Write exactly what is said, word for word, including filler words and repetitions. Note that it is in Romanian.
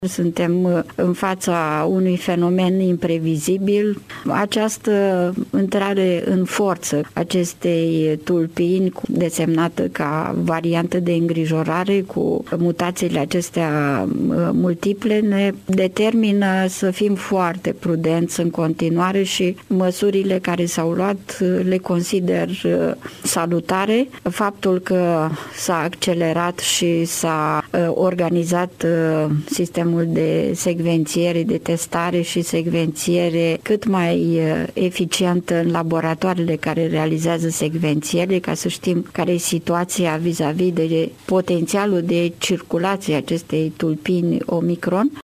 Suntem în fața unui fenomen imprevizibil. Această intrare în forță acestei tulpini, desemnată ca variantă de îngrijorare, cu mutațiile acestea multiple, ne determină să fim foarte prudenți în continuare și măsurile care s-au luat le consider salutare. Faptul că s-a accelerat și s-a organizat sistemul de secvențiere, de testare și secvențiere cât mai eficientă în laboratoarele care realizează secvențiere, ca să știm care e situația vis-a-vis de potențialul de circulație acestei tulpini Omicron.